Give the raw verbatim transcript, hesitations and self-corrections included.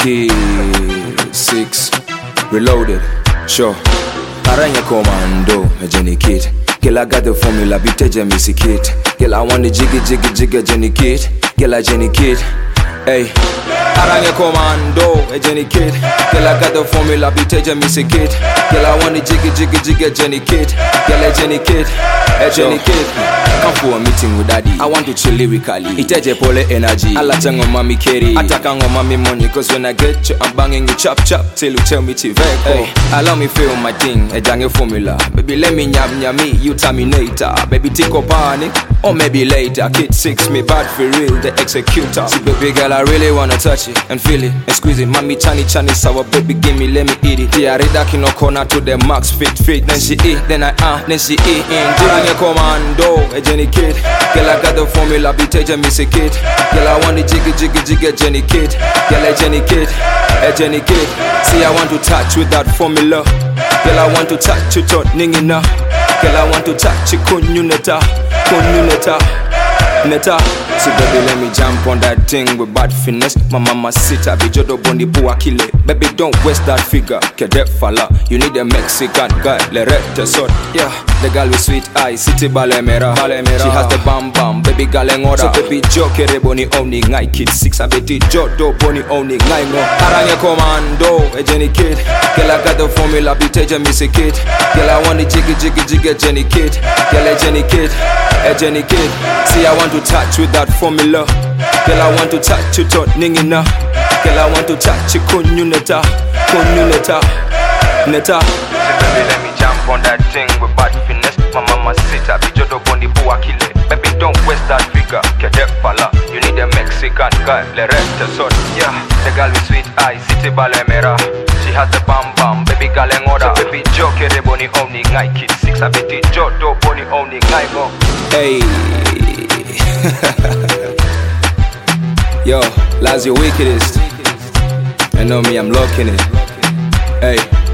Kid six reloaded. Sure. Aranya commando, a Jenny Kid. Girl, I got the formula, be teja missy kid. Girl, I want the jiggy jiggy jiggy Jenny Kid. Girl, I Jenny Kid. Hey. Aranya commando, a Jenny Kid. Girl, I got the formula, be teja missy kid. Girl, I want the jiggy jiggy jiggy Jenny Kid. Girl, I Jenny Kid. A Jenny Kid. Come for a meeting with daddy. I want to chill lyrically. Iteje pole energy. I like on mommy carry. Attack on mommy money. Cause when I get you, I'm banging you chop chop. Till you tell me to vex. Hey, allow me feel my thing. A jangle formula. Baby, let me nyam nyam me. You terminator. Baby, take up panic. Or maybe later. Kid six, me bad for real. The executor. See, baby girl, I really wanna touch it and feel it and squeeze it. Mommy chani chani sour. Baby, give me, let me eat it. Yeah, I read that in no corner to the max fit fit. Then she eat. Then I ah. Uh, then she eat. In Jiranya commando. Jenny Kid, girl, I got the formula, be teja missy kid. Girl, I want the jiggy jiggy jiggy Jenny Kid. Girl, a Jenny Kid, a Jenny Kid. See, I want to touch with that formula. Girl, I want to touch it on ningina. Girl, I want to touch it kunyuneta, kunyuneta, neta. So baby, let me jump on that thing with bad finesse. My mama sit up, be jodo bondi bua kile. Baby, don't waste that figure. Cadet fella, you need a Mexican guy. Le recte sort, yeah. The girl with sweet eyes, city balemera. She has the bam bam, baby girl en order. So baby, joke boni only ngai kid six. I bet it jodo boni only ngai mo. Aranya commando, a Jenny Kid. Girl, I got the formula, be teja missy kid. Girl, I want the jiggy jiggy jiggy Jenny Kid. Girl, a Jenny Kid, a Jenny Kid. See, I want to touch with that formula. Girl, I want to touch it on ningina. Girl, I want to touch it kunyuneta, kunyuneta, neta. Baby, let me jump on that thing with bad finesse. My mama sit up, be jodo bondi bua kile. Baby, don't waste that figure. Cadet fella, you need a Mexican guy. Le recte sort, yeah. The girl with sweet eyes, city balemera. She has the bam bam, baby girl en order. So baby, joke boni only ngai kid six. I bet it jodo boni only ngai mo. Hey. Yo, Laz, your wickedest. I know me, I'm locking it. Hey.